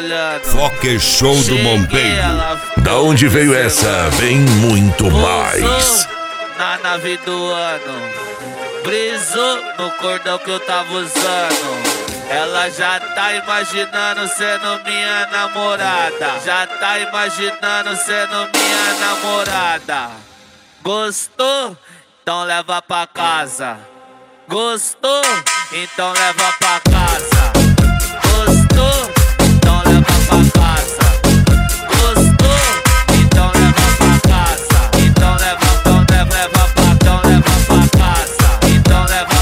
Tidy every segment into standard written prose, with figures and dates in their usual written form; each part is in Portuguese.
olhando. Fokker Show do Monteiro. Da onde veio essa? Vem muito mais. Na nave do ano, brisou no cordão que eu tava usando. Ela já tá imaginando sendo minha namorada. Já tá imaginando sendo minha namorada. Gostou? Então leva pra casa. Gostou? Então leva pra casa. Gostou? Então leva pra casa. Gostou? Então leva pra casa. Então leva pra casa. Então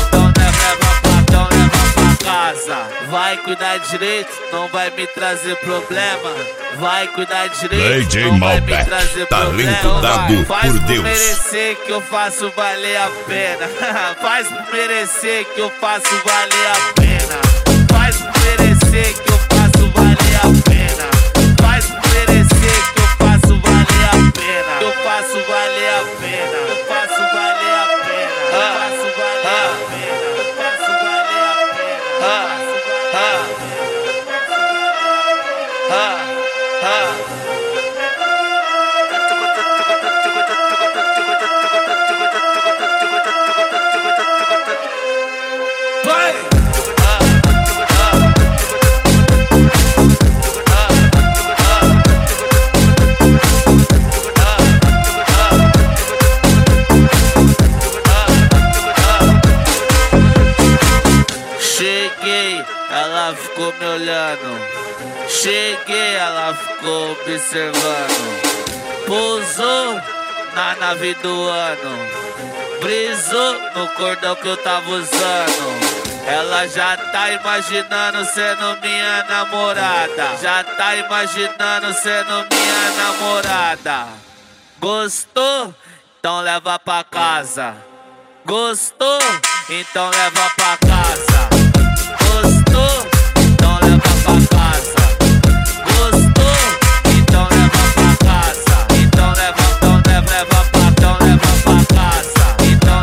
leva pra casa. Vai cuidar direito, não vai me trazer problema. Vai cuidar direito, DJ não vai me Malbec, trazer talento problema. dado Faz por por Deus. merecer que eu faço valer a pena. Faz por merecer que eu faço valer a pena. Faz por merecer que eu faço valer a pena. Faz por merecer que eu faço valer a pena. Eu faço valer a pena. Eu faço valer a pena. Eu faço valer a pena. Eu faço valer a pena. Cheguei, ela ficou me olhando. Cheguei, ela ficou observando. Pousou na nave do ano, brisou no cordão que eu tava usando. Ela já tá imaginando sendo minha namorada. Já tá imaginando sendo minha namorada. Gostou? Então leva pra casa. Gostou? Então leva pra casa. Gostou? Então leva pra casa. Gostou? Então leva pra casa. Então leva pra casa. Então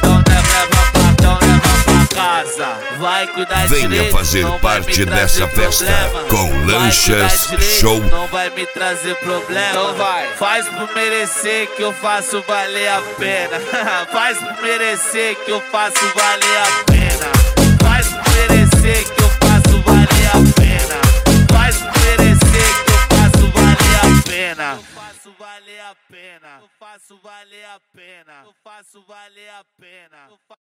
leva pra casa. Vai cuidar Venha direito, fazer não vai parte me trazer dessa festa problema. com Vai lanchas, cuidar direito, show. não vai me trazer problema. Então vai. Faz por merecer que eu faço valer a pena. Faz por merecer que eu faço valer a pena. Faz por merecer que eu faço valer a pena. Faz por merecer que eu faço valer a pena. Eu faço valer a pena. Eu faço valer a pena. Eu faço valer a pena.